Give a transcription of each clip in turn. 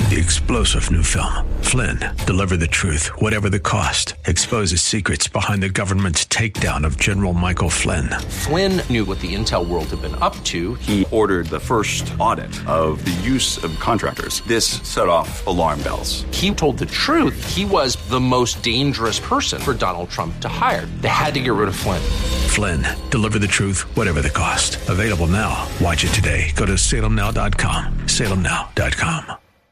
The explosive new film, Flynn, deliver the truth, whatever the cost, exposes secrets behind the government's takedown of General Michael Flynn. Flynn knew what the intel world had been up to. He ordered the first audit of the use of contractors. This set off alarm bells. He told the truth. He was the most dangerous person for Donald Trump to hire. They had to get rid of Flynn. Flynn, deliver the truth, whatever the cost. Available now. Watch it today. Go to salemnow.com. salemnow.com.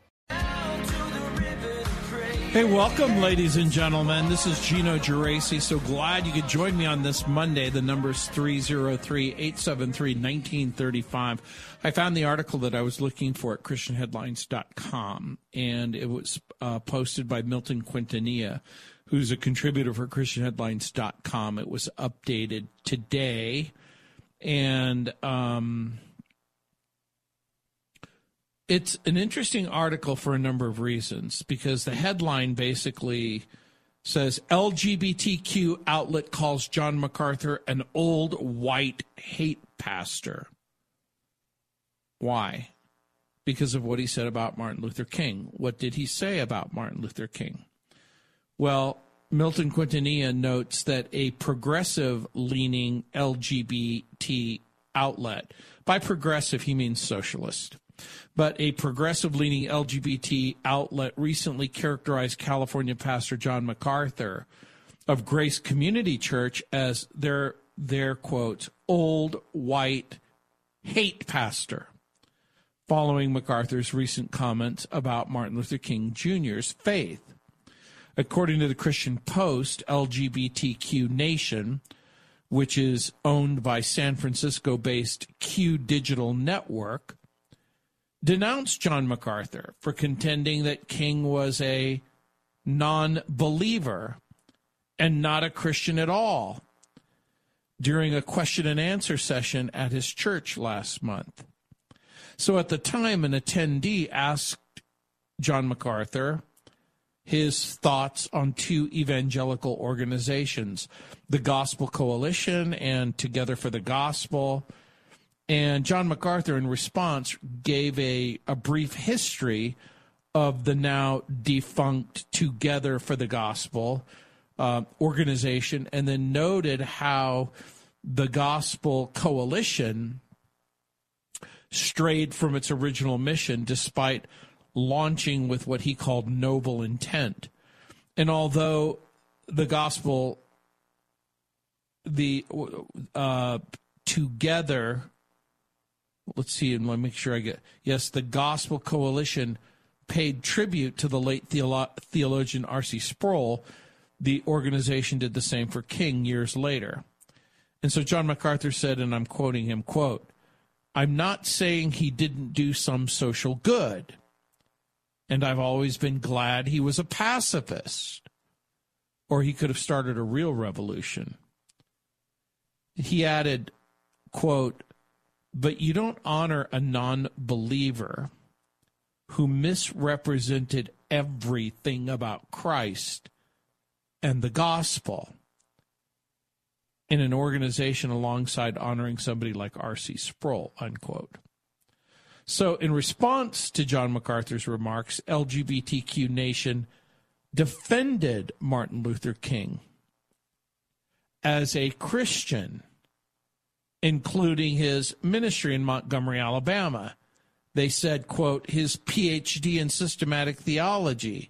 Hey, welcome, ladies and gentlemen. This is Gino Geraci. So glad you could join me on this Monday. The number is 303-873-1935. I found the article that I was looking for at ChristianHeadlines.com, and it was posted by Milton Quintanilla, who's a contributor for ChristianHeadlines.com. It was updated today, and it's an interesting article for a number of reasons, because the headline basically says LGBTQ outlet calls John MacArthur an old white hate pastor. Why? Because of what he said about Martin Luther King. What did he say about Martin Luther King? Well, Milton Quintanilla notes that a progressive-leaning LGBT outlet, by progressive he means socialist, but a progressive-leaning LGBT outlet recently characterized California pastor John MacArthur of Grace Community Church as their quote, old white hate pastor, following MacArthur's recent comments about Martin Luther King Jr.'s faith. According to the Christian Post, LGBTQ Nation, which is owned by San Francisco-based Q Digital Network, denounced John MacArthur for contending that King was a non-believer and not a Christian at all during a question and answer session at his church last month. So at the time, an attendee asked John MacArthur his thoughts on two evangelical organizations, the Gospel Coalition and Together for the Gospel. And John MacArthur, in response, gave a brief history of the now defunct Together for the Gospel organization, and then noted how the Gospel Coalition strayed from its original mission despite launching with what he called noble intent. And although the gospel, together, let's see, and let me make sure I get, yes, the Gospel Coalition paid tribute to the late theologian R.C. Sproul. The organization did the same for King years later. And so John MacArthur said, and I'm quoting him, quote, "I'm not saying he didn't do some social good, and I've always been glad he was a pacifist, or he could have started a real revolution." He added, quote, "But you don't honor a non-believer who misrepresented everything about Christ and the gospel in an organization alongside honoring somebody like R.C. Sproul," unquote. So in response to John MacArthur's remarks, LGBTQ Nation defended Martin Luther King as a Christian, including his ministry in Montgomery, Alabama. They said, quote, his Ph.D. in systematic theology,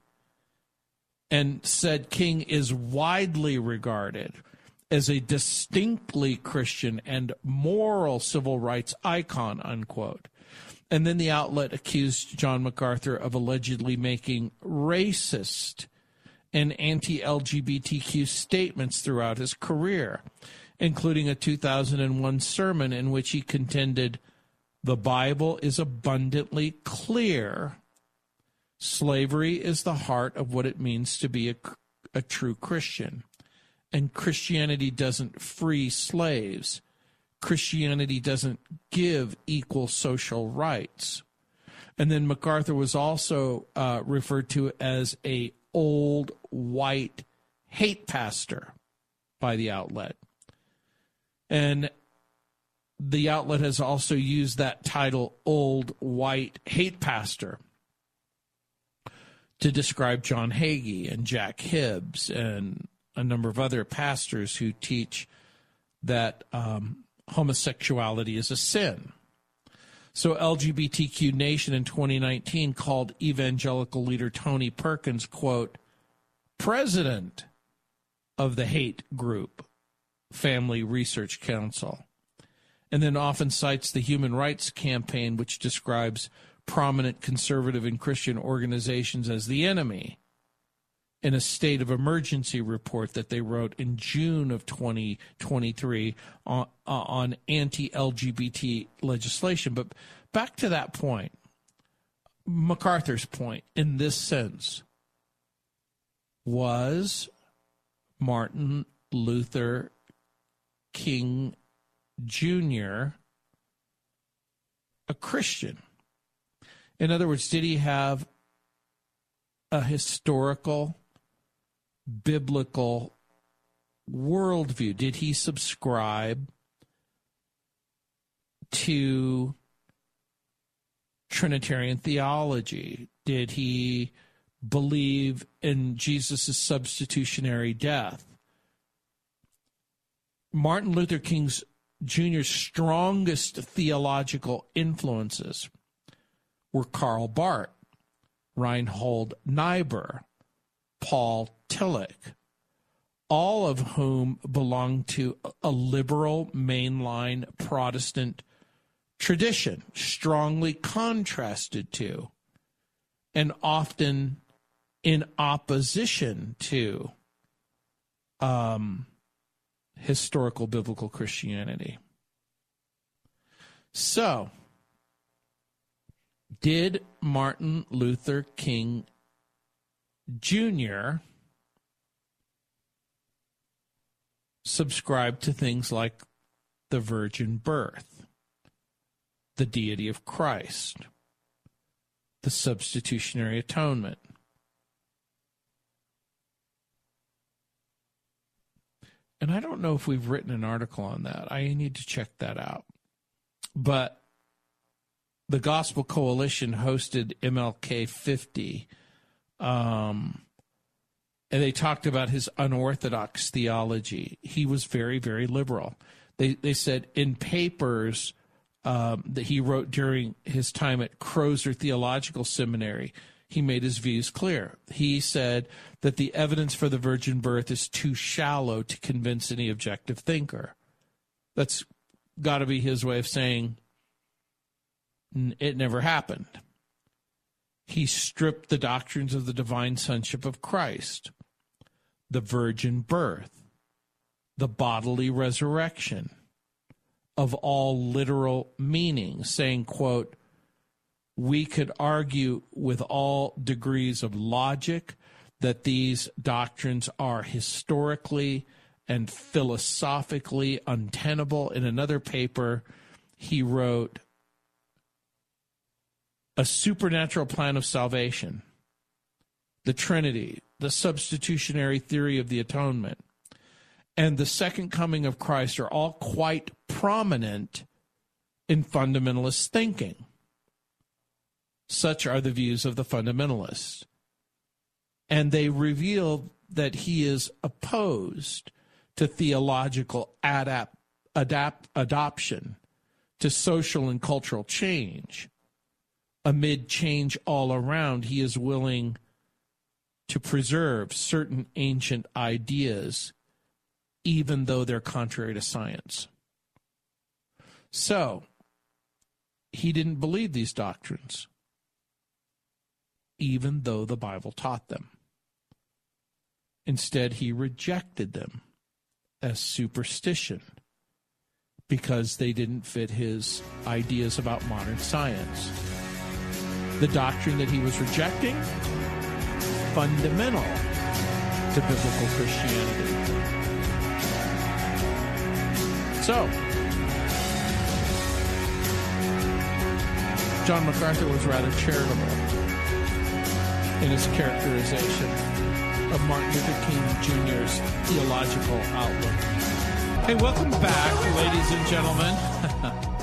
and said King is widely regarded as a distinctly Christian and moral civil rights icon, unquote. And then the outlet accused John MacArthur of allegedly making racist and anti-LGBTQ statements throughout his career, including a 2001 sermon in which he contended the Bible is abundantly clear. Slavery is the heart of what it means to be a true Christian. And Christianity doesn't free slaves. Christianity doesn't give equal social rights. And then MacArthur was also referred to as a old white hate pastor by the outlet. And the outlet has also used that title, old white hate pastor, to describe John Hagee and Jack Hibbs and a number of other pastors who teach that homosexuality is a sin. So LGBTQ Nation in 2019 called evangelical leader Tony Perkins, quote, president of the hate group Family Research Council, and then often cites the Human Rights Campaign, which describes prominent conservative and Christian organizations as the enemy, in a state of emergency report that they wrote in June of 2023 on anti-LGBT legislation. But back to that point, MacArthur's point in this sense, was Martin Luther King Jr. a Christian? In other words, did he have a historical, biblical worldview? Did he subscribe to Trinitarian theology? Did he believe in Jesus' substitutionary death? Martin Luther King Jr.'s strongest theological influences were Karl Barth, Reinhold Niebuhr, Paul Tillich, all of whom belonged to a liberal mainline Protestant tradition, strongly contrasted to and often in opposition to historical biblical Christianity. So, did Martin Luther King Jr. subscribe to things like the virgin birth, the deity of Christ, the substitutionary atonement? And I don't know if we've written an article on that. I need to check that out. But the Gospel Coalition hosted MLK 50, and they talked about his unorthodox theology. He was very, very liberal. They said in papers that he wrote during his time at Crozer Theological Seminary, he made his views clear. He said that the evidence for the virgin birth is too shallow to convince any objective thinker. That's got to be his way of saying it never happened. He stripped the doctrines of the divine sonship of Christ, the virgin birth, the bodily resurrection, of all literal meaning, saying, quote, we could argue with all degrees of logic that these doctrines are historically and philosophically untenable. In another paper, he wrote, a supernatural plan of salvation, the Trinity, the substitutionary theory of the atonement, and the second coming of Christ are all quite prominent in fundamentalist thinking. Such are the views of the fundamentalists. And they reveal that he is opposed to theological adoption, to social and cultural change. Amid change all around, he is willing to preserve certain ancient ideas, even though they're contrary to science. So, he didn't believe these doctrines, even though the Bible taught them. Instead, he rejected them as superstition because they didn't fit his ideas about modern science. The doctrine that he was rejecting, fundamental to biblical Christianity. So, John MacArthur was rather charitable in his characterization of Martin Luther King Jr.'s theological outlook. Hey, welcome back, ladies and gentlemen.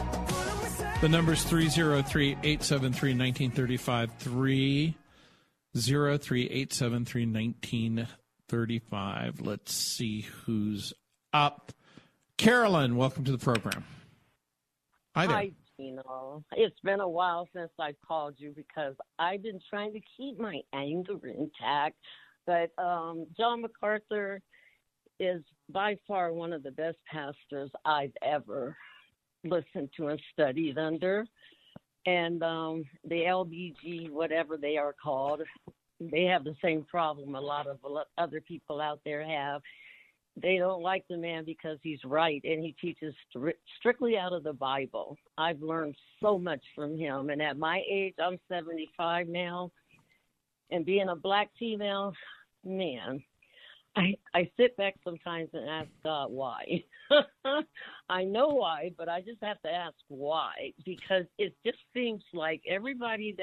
The number's 303-873-1935, 03-873-1935. Let's see who's up. Carolyn, welcome to the program. Hi there. Hi, Gino. It's been a while since I called you because I've been trying to keep my anger intact. But John MacArthur is by far one of the best pastors I've ever listened to and studied under. And the LBG, whatever they are called, they have the same problem a lot of other people out there have. They don't like the man because he's right, and he teaches strictly out of the Bible. I've learned so much from him. And at my age, I'm 75 now, and being a black female, man, I sit back sometimes and ask God why. I know why, but I just have to ask why, because it just seems like everybody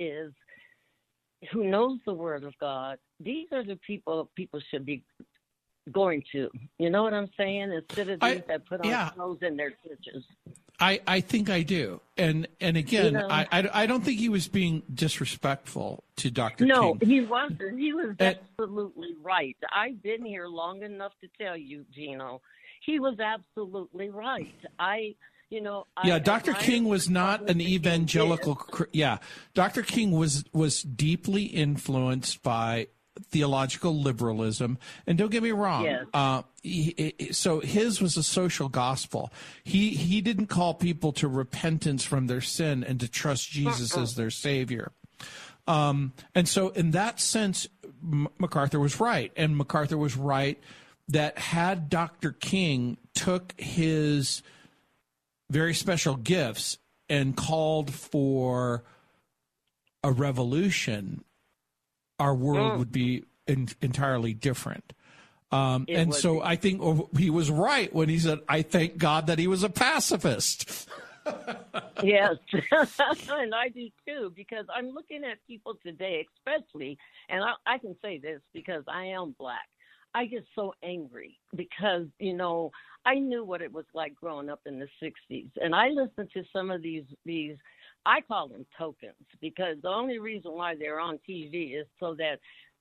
who knows the Word of God, these are the people should be going to. You know what I'm saying? Instead of these that put on clothes in their churches. I think I do. And again, I don't think he was being disrespectful to Dr. King. No, he wasn't. He was absolutely right. I've been here long enough to tell you, Gino, he was absolutely right. Dr. King was not an evangelical. Dr. King was deeply influenced by theological liberalism, and don't get me wrong. Yes. So his was a social gospel. He didn't call people to repentance from their sin and to trust Jesus as their Savior. And so in that sense, MacArthur was right, and MacArthur was right that had Dr. King took his very special gifts and called for a revolution, our world would be entirely different. So I think he was right when he said, I thank God that he was a pacifist. Yes, and I do too, because I'm looking at people today, especially, and I can say this because I am black. I get so angry because, I knew what it was like growing up in the 60s. And I listened to some of these I call them tokens, because the only reason why they're on TV is so that,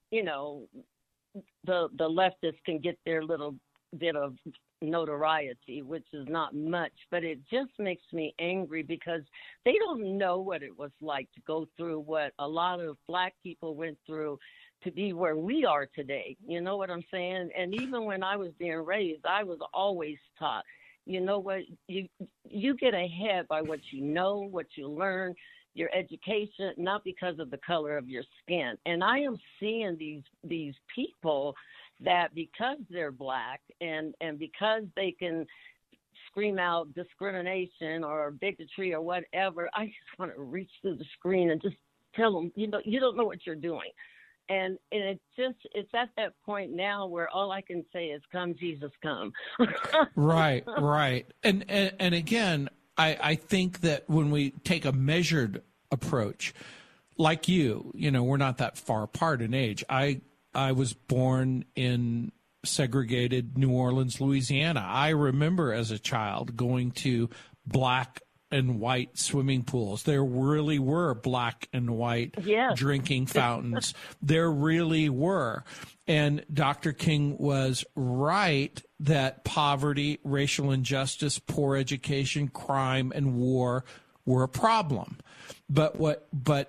the leftists can get their little bit of notoriety, which is not much, but it just makes me angry because they don't know what it was like to go through what a lot of black people went through to be where we are today. You know what I'm saying? And even when I was being raised, I was always taught, you know what, you get ahead by what you know, what you learn, your education, not because of the color of your skin. And I am seeing these people that because they're black and because they can scream out discrimination or bigotry or whatever, I just want to reach through the screen and just tell them, you don't know what you're doing. And it's at that point now where all I can say is, come, Jesus, come. Right. And again, I think that when we take a measured approach, like we're not that far apart in age. I was born in segregated New Orleans, Louisiana. I remember as a child going to black and white swimming pools. There really were black and white drinking fountains. There really were. And Dr. King was right that poverty, racial injustice, poor education, crime, and war were a problem. But what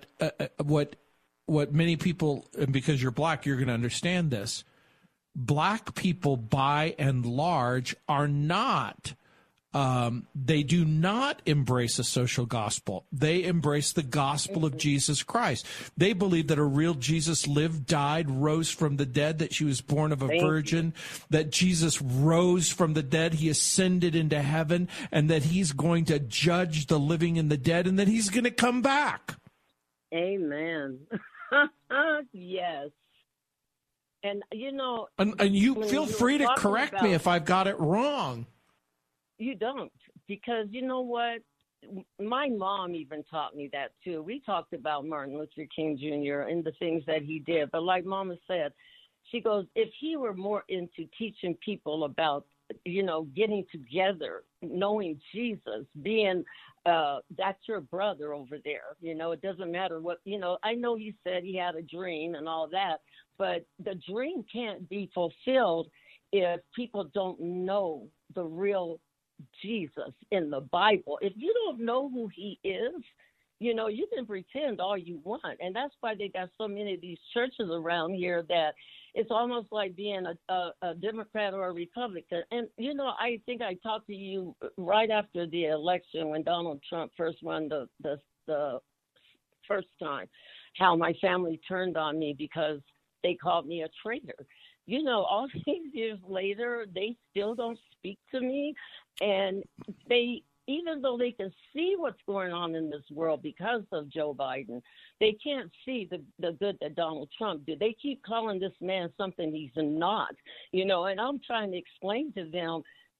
many people, and because you're black, you're going to understand this, black people by and large are not they do not embrace a social gospel. They embrace the gospel of Jesus Christ. They believe that a real Jesus lived, died, rose from the dead, that she was born of a virgin, that Jesus rose from the dead, he ascended into heaven, and that he's going to judge the living and the dead, and that he's going to come back. Amen. Yes. And, And you feel free to correct me if I've got it wrong. You don't, because you know what? My mom even taught me that too. We talked about Martin Luther King Jr. and the things that he did. But like Mama said, she goes, if he were more into teaching people about, getting together, knowing Jesus, being that's your brother over there. It doesn't matter what, I know he said he had a dream and all that, but the dream can't be fulfilled if people don't know the real Jesus in the Bible. If you don't know who he is, you can pretend all you want. And that's why they got so many of these churches around here that it's almost like being a Democrat or a Republican. And, I think I talked to you right after the election when Donald Trump first won the first time, how my family turned on me because they called me a traitor. All these years later, they still don't speak to me. And even though they can see what's going on in this world because of Joe Biden, they can't see the good that Donald Trump did. They keep calling this man something he's not, and I'm trying to explain to them,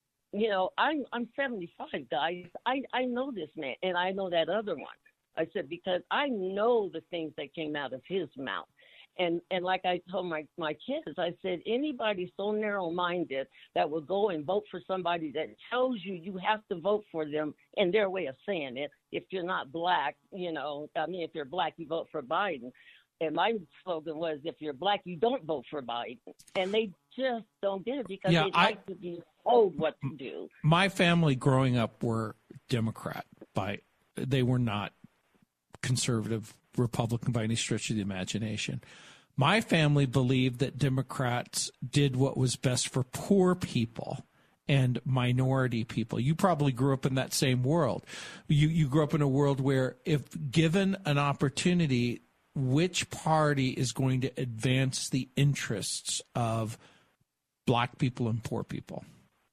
I'm 75, guys. I know this man, and I know that other one. I said, because I know the things that came out of his mouth. And like I told my kids, I said, anybody so narrow-minded that will go and vote for somebody that tells you have to vote for them in their way of saying it, if you're not black, if you're black, you vote for Biden. And my slogan was, if you're black, you don't vote for Biden. And they just don't get it because they like to be told what to do. My family growing up were Democrat. They were not conservative Republican by any stretch of the imagination. My family believed that Democrats did what was best for poor people and minority people. You probably grew up in that same world. You grew up in a world where if given an opportunity, which party is going to advance the interests of black people and poor people?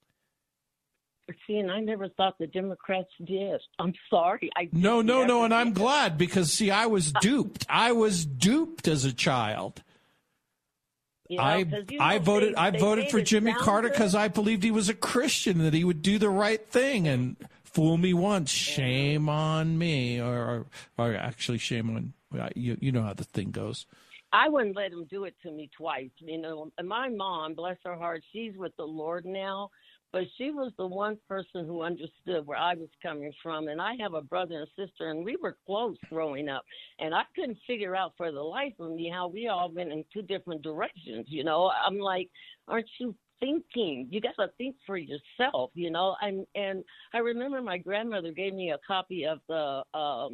See, and I never thought the Democrats did. I'm sorry. No, and I'm glad because, see, I was duped. I was duped as a child. I voted for Jimmy Carter because I believed he was a Christian, that he would do the right thing. And fool me once, shame on me, or actually shame on you know how the thing goes. I wouldn't let him do it to me twice. And my mom, bless her heart, she's with the Lord now. But she was the one person who understood where I was coming from. And I have a brother and sister, and we were close growing up. And I couldn't figure out for the life of me how we all went in two different directions. I'm like, aren't you thinking? You got to think for yourself, And I remember my grandmother gave me a copy of the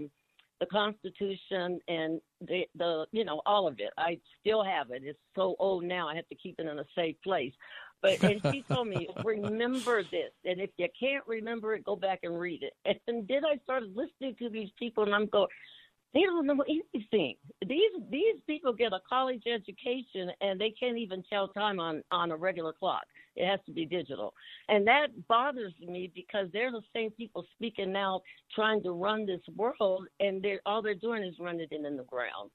Constitution and the all of it. I still have it. It's so old now. I have to keep it in a safe place. And she told me, remember this. And if you can't remember it, go back and read it. And then I started listening to these people, and I'm going, they don't know anything. These people get a college education, and they can't even tell time on a regular clock. It has to be digital. And that bothers me because they're the same people speaking now trying to run this world, and all they're doing is running it in the ground.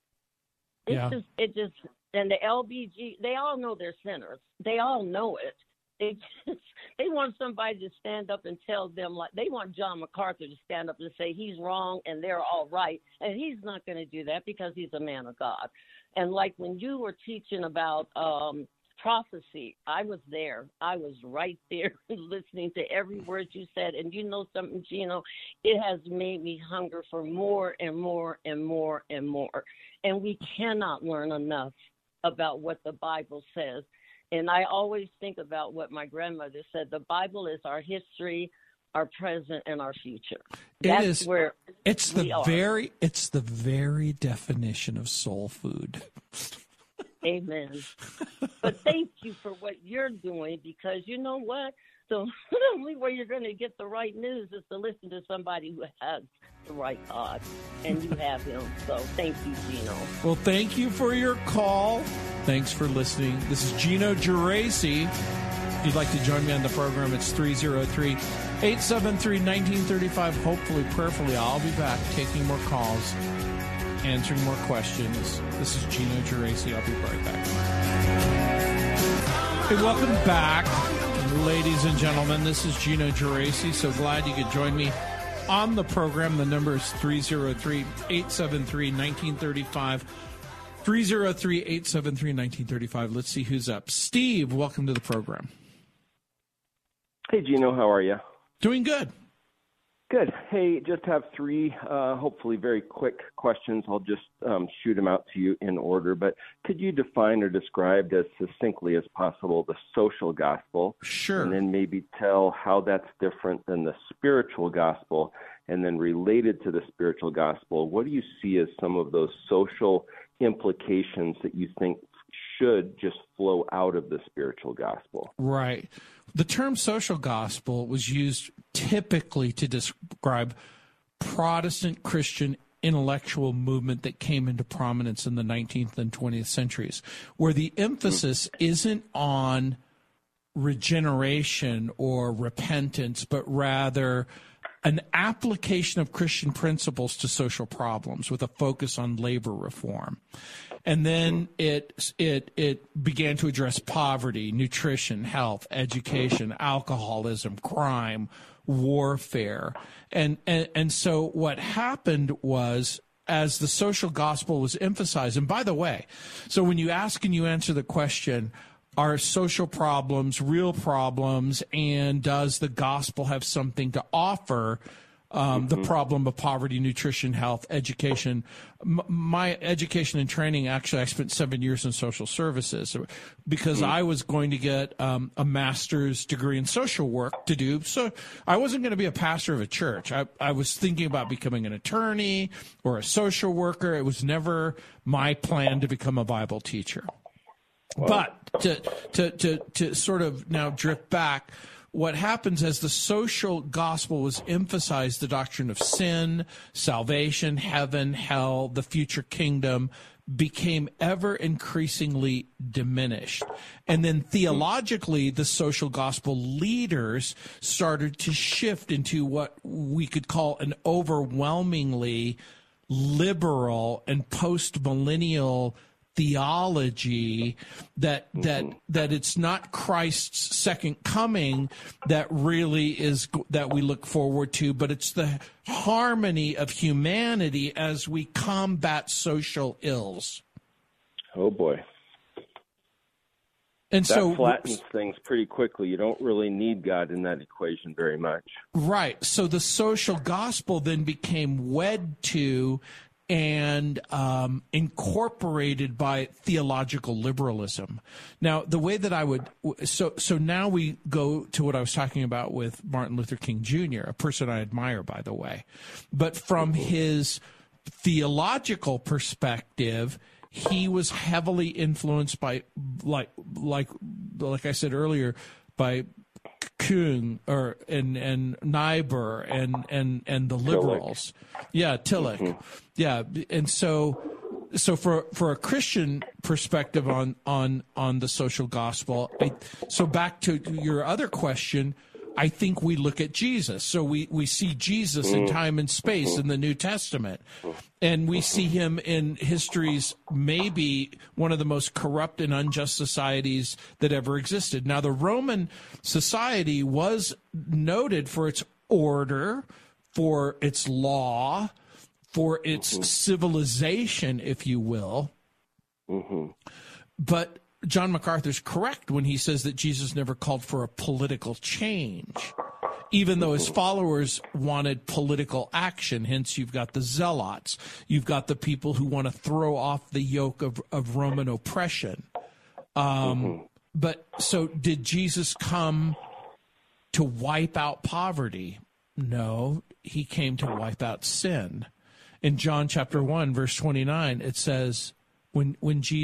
And the LBG, they all know they're sinners. They all know it. They want somebody to stand up and tell them, like they want John MacArthur to stand up and say he's wrong and they're all right. And he's not going to do that because he's a man of God. And like when you were teaching about prophecy, I was there. I was right there listening to every word you said. And you know something, Gino, it has made me hunger for more and more and more and more. And we cannot learn enough about what the Bible says. And I always think about what my grandmother said. The Bible is our history, our present, and our future. It's the very definition of soul food. Amen. But thank you for what you're doing, because you know what? The only way you're going to get the right news is to listen to somebody who has the right God, and you have him. So thank you, Gino. Well, thank you for your call. Thanks for listening. This is Gino Geraci. If you'd like to join me on the program, it's 303-873-1935. Hopefully, prayerfully, I'll be back taking more calls, answering more questions. This is Gino Geraci. I'll be right back. Hey, welcome back, ladies and gentlemen. This is Gino Geraci. So glad you could join me on the program. The number is 303-873-1935. 303-873-1935. Let's see who's up. Steve, welcome to the program. Hey, Gino. How are you? Doing good. Good. Hey, just have three, hopefully very quick questions. I'll just shoot them out to you in order. But could you define or describe as succinctly as possible the social gospel? Sure. And then maybe tell how that's different than the spiritual gospel. And then related to the spiritual gospel, what do you see as some of those social implications that you think should just flow out of the spiritual gospel? Right. The term social gospel was used typically to describe Protestant Christian intellectual movement that came into prominence in the 19th and 20th centuries, where the emphasis isn't on regeneration or repentance, but rather an application of Christian principles to social problems with a focus on labor reform. And then it began to address poverty, nutrition, health, education, alcoholism, crime, warfare. And so what happened was, as the social gospel was emphasized, and by the way, so when you ask and you answer the question, are social problems real problems, and does the gospel have something to offer the problem of poverty, nutrition, health, education? My education and training, actually, I spent 7 years in social services because I was going to get a master's degree in social work to do. So I wasn't going to be a pastor of a church. I was thinking about becoming an attorney or a social worker. It was never my plan to become a Bible teacher. But to sort of now drift back, what happens as the social gospel was emphasized, the doctrine of sin, salvation, heaven, hell, the future kingdom became ever increasingly diminished. And then theologically, the social gospel leaders started to shift into what we could call an overwhelmingly liberal and post-millennial theology that it's not Christ's second coming that really is that we look forward to, but it's the harmony of humanity as we combat social ills. Oh boy. And that so flattens things pretty quickly. You don't really need God in that equation very much. Right. So the social gospel then became wed to and incorporated by theological liberalism. Now, the way that I would so now we go to what I was talking about with Martin Luther King Jr., a person I admire, by the way. But from his theological perspective, he was heavily influenced by, like I said earlier, by Kuhn and Niebuhr and the liberals. Tillich. Yeah, and so for a Christian perspective on the social gospel, so back to your other question, I think we look at Jesus. So we see Jesus in time and space in the New Testament, and we see him in history's maybe one of the most corrupt and unjust societies that ever existed. Now, the Roman society was noted for its order, for its law, for its civilization, if you will. But John MacArthur's correct when he says that Jesus never called for a political change, even though his followers wanted political action. Hence, you've got the zealots. You've got the people who want to throw off the yoke of Roman oppression. But so did Jesus come to wipe out poverty? No, he came to wipe out sin. In John chapter 1, verse 29, it says, when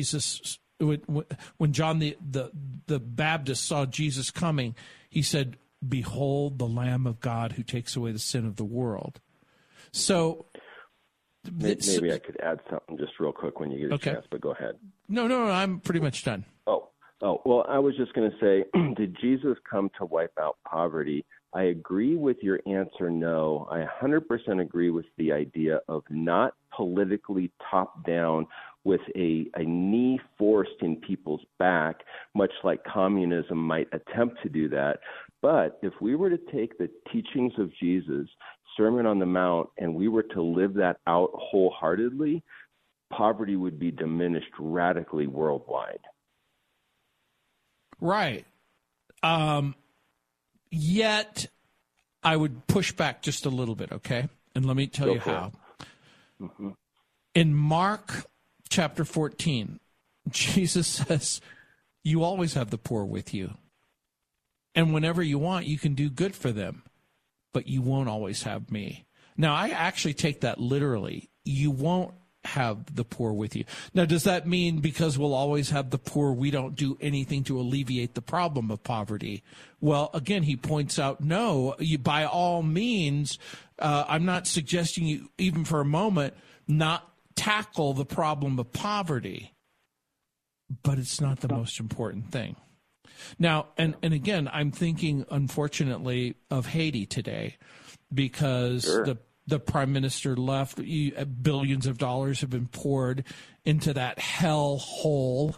John the Baptist saw Jesus coming, he said, "Behold the Lamb of God who takes away the sin of the world." So maybe I could add something just real quick when you get a chance, but go ahead. No, I'm pretty much done. Oh, well, I was just going to say, did Jesus come to wipe out poverty? I agree with your answer, no. I 100% agree with the idea of not politically top-down with a knee forced in people's back, much like communism might attempt to do that. But if we were to take the teachings of Jesus, Sermon on the Mount, and we were to live that out wholeheartedly, poverty would be diminished radically worldwide. Right. Yet I would push back just a little bit, okay? And let me tell you how. Mm-hmm. In Mark chapter 14, Jesus says, you always have the poor with you. And whenever you want, you can do good for them. But you won't always have me. Now, I actually take that literally. You won't have the poor with you. Now, does that mean because we'll always have the poor, we don't do anything to alleviate the problem of poverty? Well, again, he points out, no, you, by all means, I'm not suggesting you, even for a moment, not tackle the problem of poverty. But it's not the most important thing. Now, and again, I'm thinking, unfortunately, of Haiti today because the prime minister left. Billions of dollars have been poured into that hell hole.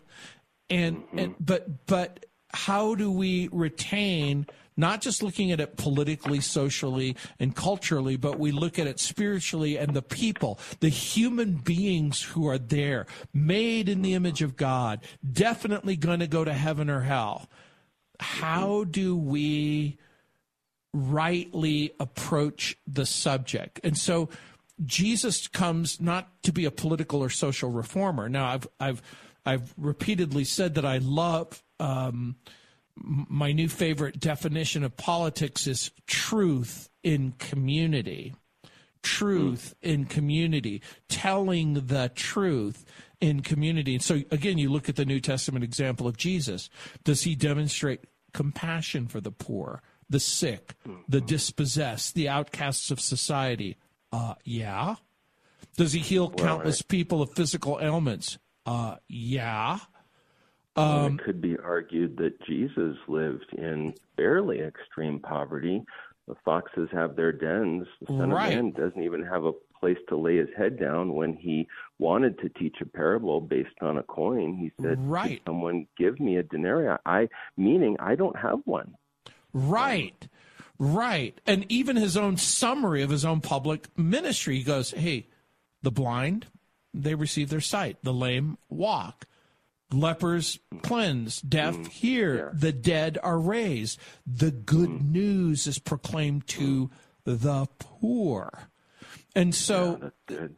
But how do we retain, not just looking at it politically, socially, and culturally, but we look at it spiritually and the people, the human beings who are there, made in the image of God, definitely going to go to heaven or hell. How do we rightly approach the subject? And so Jesus comes not to be a political or social reformer. Now, I've repeatedly said that I love my new favorite definition of politics is truth in community. Truth in community, telling the truth in community. And so, again, you look at the New Testament example of Jesus. Does he demonstrate compassion for the poor, the sick, the dispossessed, the outcasts of society? Yeah. Does he heal countless people of physical ailments? Yeah. It could be argued that Jesus lived in fairly extreme poverty. The foxes have their dens. The Son of Man doesn't even have a place to lay his head down. When he wanted to teach a parable based on a coin, he said, "Could someone give me a denarii?" Meaning I don't have one. Right. And even his own summary of his own public ministry, he goes, hey, the blind, they receive their sight. The lame walk. Lepers cleansed, deaf hear, the dead are raised. The good news is proclaimed to the poor. And so,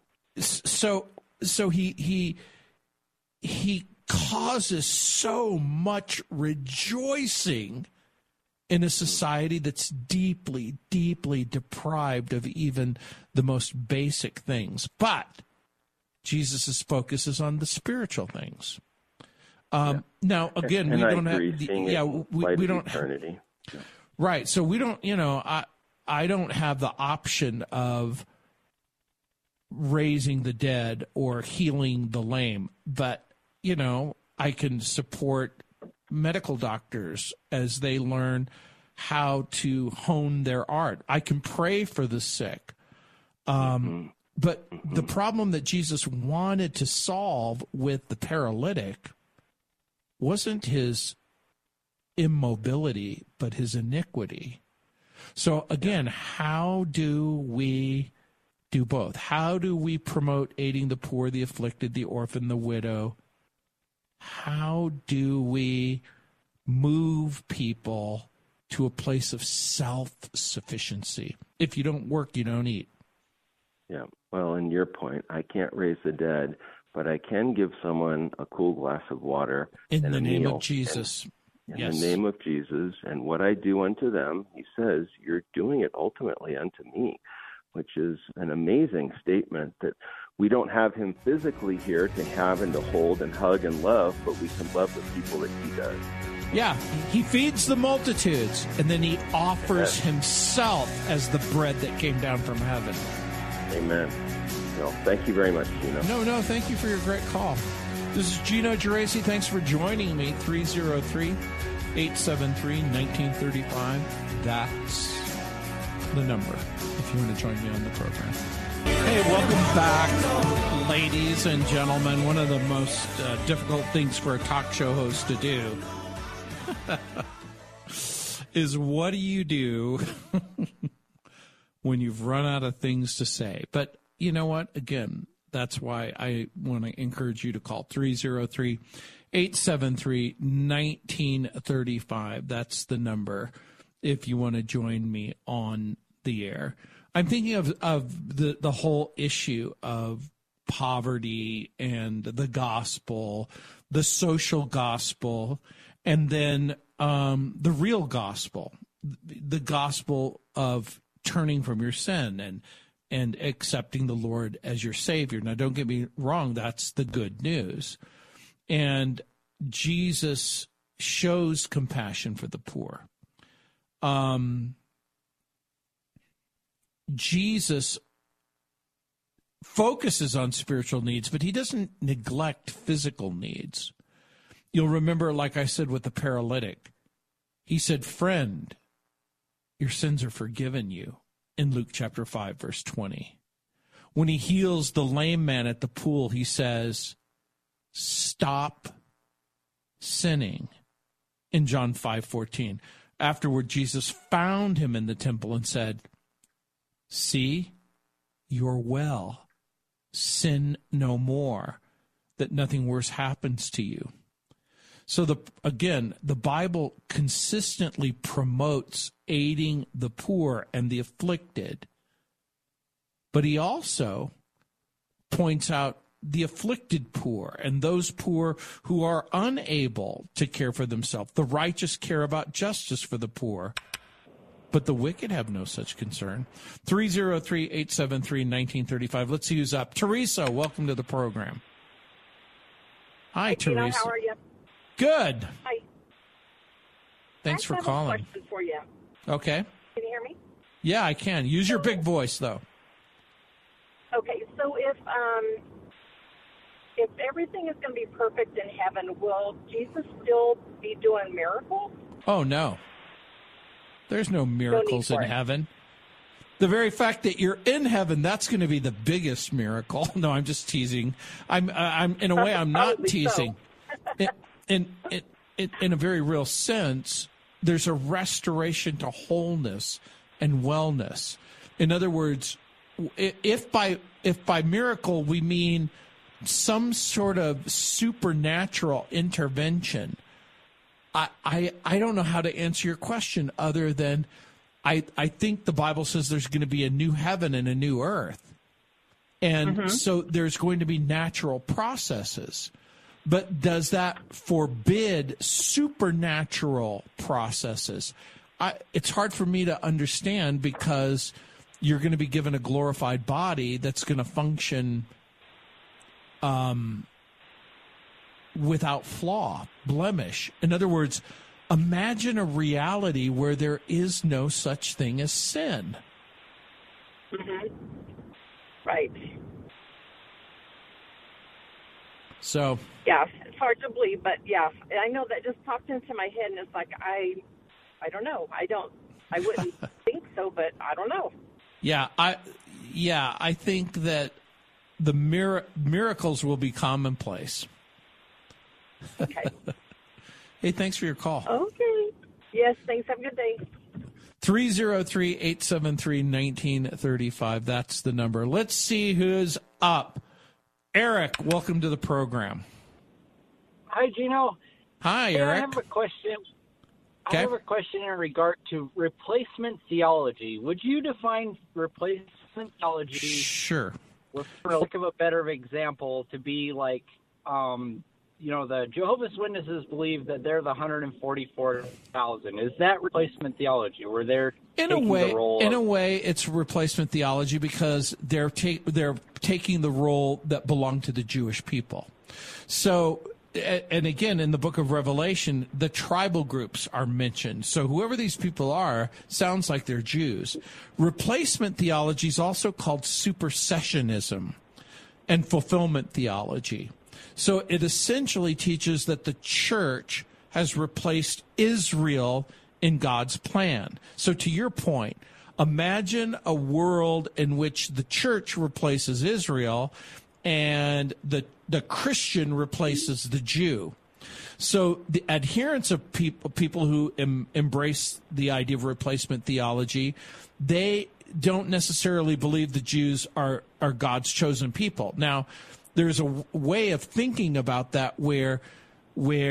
so he causes so much rejoicing in a society that's deeply, deeply deprived of even the most basic things. But Jesus' focus is on the spiritual things. Now, again, we don't have, we don't, eternity. Right. So we don't, I don't have the option of raising the dead or healing the lame, but, I can support medical doctors as they learn how to hone their art. I can pray for the sick. But the problem that Jesus wanted to solve with the paralytic wasn't his immobility, but his iniquity. So again, how do we do both? How do we promote aiding the poor, the afflicted, the orphan, the widow? How do we move people to a place of self-sufficiency? If you don't work, you don't eat. Yeah. Well, in your point, I can't raise the dead, but I can give someone a cool glass of water in and the a name meal. of Jesus. In the name of Jesus, and what I do unto them, he says, you're doing it ultimately unto me, which is an amazing statement that we don't have him physically here to have and to hold and hug and love, but we can love the people that he does. Yeah, he feeds the multitudes, and then he offers himself as the bread that came down from heaven. Amen. No, thank you very much, Gino. No, thank you for your great call. This is Gino Geraci. Thanks for joining me. 303-873-1935. That's the number if you want to join me on the program. Hey, welcome back, ladies and gentlemen. One of the most difficult things for a talk show host to do is what do you do when you've run out of things to say? But you know what? Again, that's why I want to encourage you to call 303-873-1935. That's the number. if you want to join me on the air. I'm thinking of the whole issue of poverty and the gospel, the social gospel, and then the real gospel, the gospel of turning from your sin and accepting the Lord as your Savior. Now, don't get me wrong, that's the good news. And Jesus shows compassion for the poor. Jesus focuses on spiritual needs, but he doesn't neglect physical needs. You'll remember, like I said, with the paralytic, he said, "Friend, your sins are forgiven you," in Luke chapter 5, verse 20. When he heals the lame man at the pool, he says, "Stop sinning," in John 5:14. Afterward, Jesus found him in the temple and said, "See, you're well. Sin no more, that nothing worse happens to you." So, the Bible consistently promotes aiding the poor and the afflicted. But he also points out the afflicted poor and those poor who are unable to care for themselves. The righteous care about justice for the poor, but the wicked have no such concern. 303-873-1935. Let's see who's up. Teresa, welcome to the program. Hi, Teresa. How are you? Good. Hi. Thanks for calling. I have a question for you. Okay. Can you hear me? Yeah, I can. Use your big voice, though. Okay, so if everything is going to be perfect in heaven, will Jesus still be doing miracles? Oh, no. There's no miracles in heaven. The very fact that you're in heaven, that's going to be the biggest miracle. No, I'm just teasing. I'm in a way, I'm not teasing. So. In a very real sense, there's a restoration to wholeness and wellness. In other words, if by miracle we mean some sort of supernatural intervention, I don't know how to answer your question other than I think the Bible says there's going to be a new heaven and a new earth. And so there's going to be natural processes. But does that forbid supernatural processes? It's hard for me to understand because you're going to be given a glorified body that's going to function without flaw, blemish. In other words, imagine a reality where there is no such thing as sin. Right. So. Yeah, it's hard to believe, but yeah, I know that just popped into my head, and it's like I don't know. I wouldn't think so, but I don't know. Yeah, I think that the miracles will be commonplace. Okay. Hey, thanks for your call. Okay. Yes, thanks. Have a good day. 303-873-1935. That's the number. Let's see who's up. Eric, welcome to the program. Hi, Gino. Hi, Eric. Eric. I have a question. Okay. I have a question in regard to replacement theology. Would you define replacement theology? Sure. For lack of a better example, to be like, the Jehovah's Witnesses believe that they're the 144,000. Is that replacement theology, where they're taking the role? In a way, it's replacement theology because they're taking the role that belonged to the Jewish people. So, and again, in the book of Revelation, the tribal groups are mentioned. So whoever these people are sounds like they're Jews. Replacement theology is also called supersessionism and fulfillment theology. So it essentially teaches that the church has replaced Israel in God's plan. So to your point, imagine a world in which the church replaces Israel and the Christian replaces the Jew. So the adherents of people who embrace the idea of replacement theology, they don't necessarily believe the Jews are God's chosen people. Now, there's a way of thinking about that where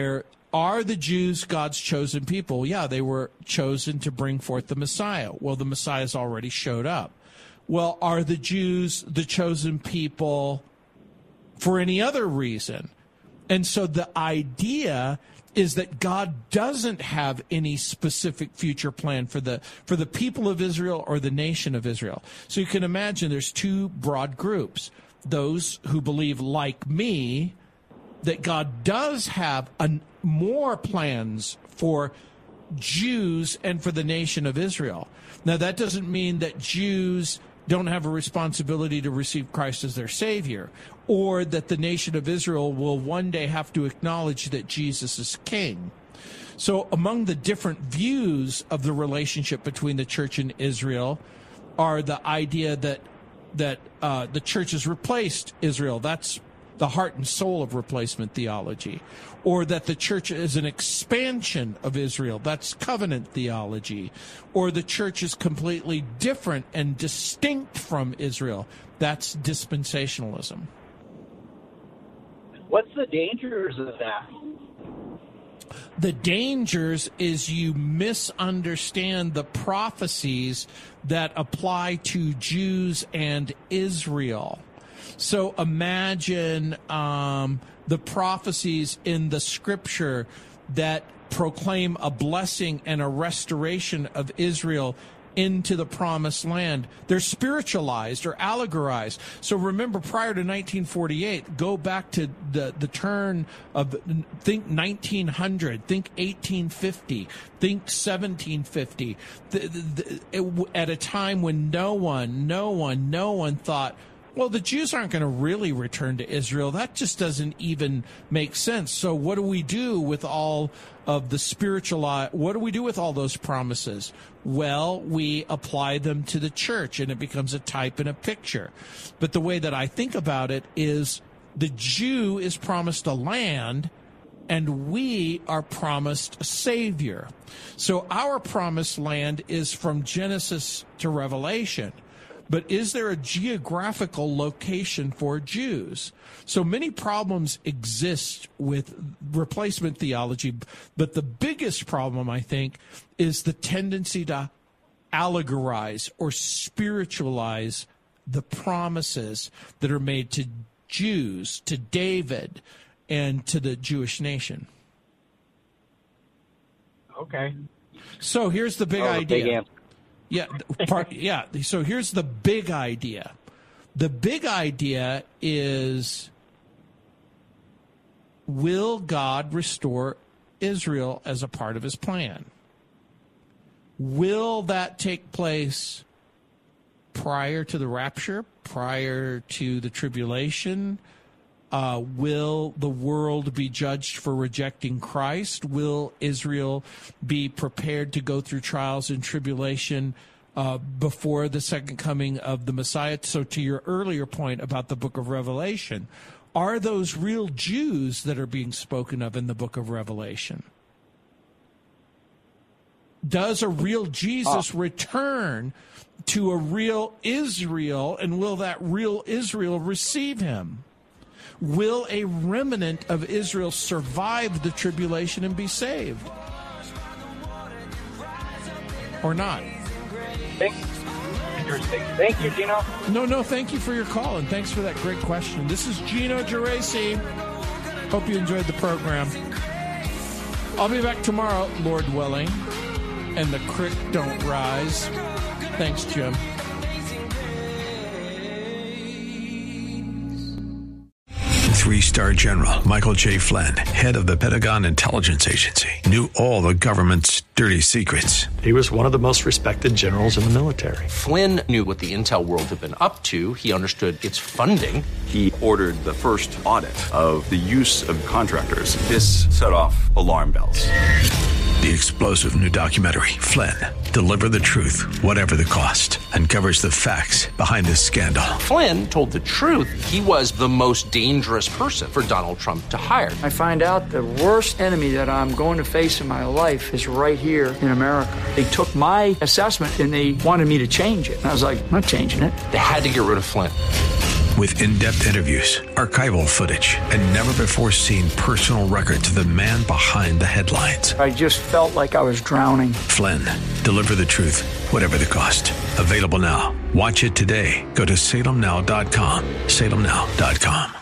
Are the Jews God's chosen people? Yeah, they were chosen to bring forth the Messiah. Well, the Messiah's already showed up. Well, are the Jews the chosen people for any other reason? And so the idea is that God doesn't have any specific future plan for the people of Israel or the nation of Israel. So you can imagine there's two broad groups. Those who believe, like me, that God does have more plans for Jews and for the nation of Israel. Now, that doesn't mean that Jews don't have a responsibility to receive Christ as their Savior, or that the nation of Israel will one day have to acknowledge that Jesus is King. So among the different views of the relationship between the church and Israel are the idea that the church has replaced Israel. That's the heart and soul of replacement theology. Or that the church is an expansion of Israel. That's covenant theology. Or the church is completely different and distinct from Israel. That's dispensationalism. What's the dangers of that? The dangers is you misunderstand the prophecies that apply to Jews and Israel. So imagine the prophecies in the scripture that proclaim a blessing and a restoration of Israel into the promised land. They're spiritualized or allegorized. So remember, prior to 1948, go back to the turn of, think 1900, think 1850, think 1750, at a time when no one thought, well, the Jews aren't going to really return to Israel. That just doesn't even make sense. So what do we do with all of the what do we do with all those promises? Well, we apply them to the church, and it becomes a type and a picture. But the way that I think about it is the Jew is promised a land, and we are promised a Savior. So our promised land is from Genesis to Revelation. But is there a geographical location for Jews? So many problems exist with replacement theology, but the biggest problem, I think, is the tendency to allegorize or spiritualize the promises that are made to Jews, to David, and to the Jewish nation. Okay. So here's the big idea. Big answer. Yeah. So here's the big idea. The big idea is, will God restore Israel as a part of his plan? Will that take place prior to the rapture, prior to the tribulation? Will the world be judged for rejecting Christ? Will Israel be prepared to go through trials and tribulation before the second coming of the Messiah? So to your earlier point about the book of Revelation, are those real Jews that are being spoken of in the book of Revelation? Does a real Jesus return to a real Israel, and will that real Israel receive him? Will a remnant of Israel survive the tribulation and be saved? Or not? Interesting. Thank you, Gino. No, thank you for your call, and thanks for that great question. This is Gino Geraci. Hope you enjoyed the program. I'll be back tomorrow, Lord willing, and the creek don't rise. Thanks, Jim. Three-star General Michael J. Flynn, head of the Pentagon Intelligence Agency, knew all the government's dirty secrets. He was one of the most respected generals in the military. Flynn knew what the intel world had been up to. He understood its funding. He ordered the first audit of the use of contractors. This set off alarm bells. The explosive new documentary, Flynn, Deliver the Truth, Whatever the Cost, uncovers the facts behind this scandal. Flynn told the truth. He was the most dangerous person for Donald Trump to hire. I find out the worst enemy that I'm going to face in my life is right here in America. They took my assessment and they wanted me to change it. And I was like, I'm not changing it. They had to get rid of Flynn. With in-depth interviews, archival footage, and never-before-seen personal records of the man behind the headlines. I just felt like I was drowning. Flynn, deliver the truth, whatever the cost. Available now. Watch it today. Go to salemnow.com. salemnow.com.